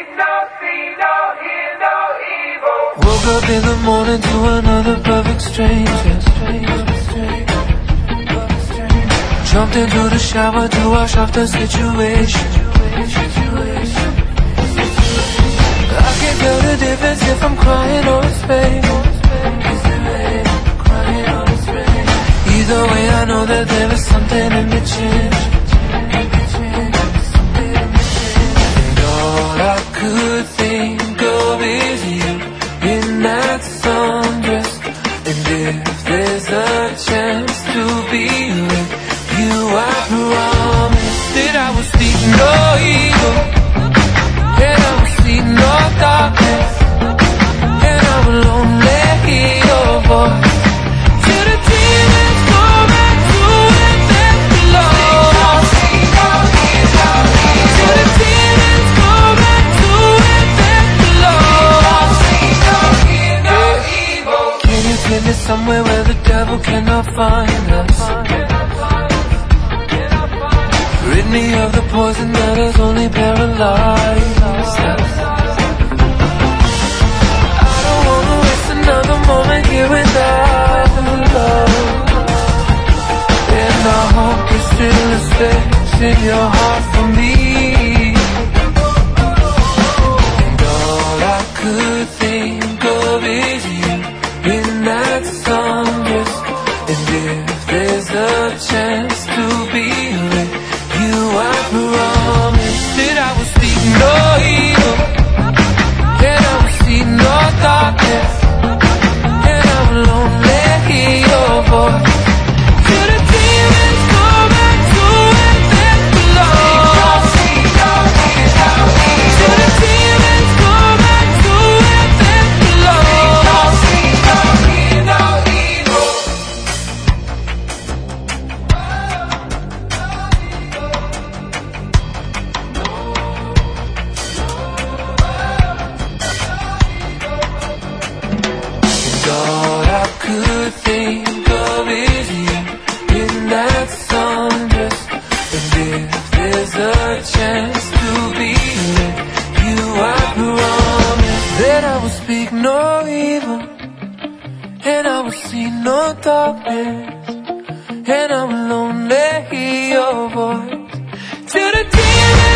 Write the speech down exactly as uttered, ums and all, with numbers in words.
no, see no, hear no evil. Woke up in the morning to another perfect stranger. Jumped into the shower to wash off the situation. I can't tell the difference if I'm crying or it's pain. Either way I know that there is something in between. And all I could think of is you in that sundress. And if there's a chance to be with you, I promise that I will speak no evil, and I will see no darkness, and I will only hear your voice. Till the demons go back to where they belong. Till the demons go back to where they belong. Can you take me somewhere where the devil cannot find us? Rid me of the poison that has only paralyzed us. I don't wanna waste another moment here without love. And I hope there's still a space in your heart for me. And all I could think of is you in that sundress. And if there's a chance to be with you, I promise that I will speak no evil, and I will see no darkness, and I will only hear your voice. Till the demons go back to where they belong. Till the demons go back to where they belong. All I could think of is you in that sundress. And if there's a chance to be with you, I promise that I will speak no evil, and I will see no darkness, and I will only hear your voice. Till the demons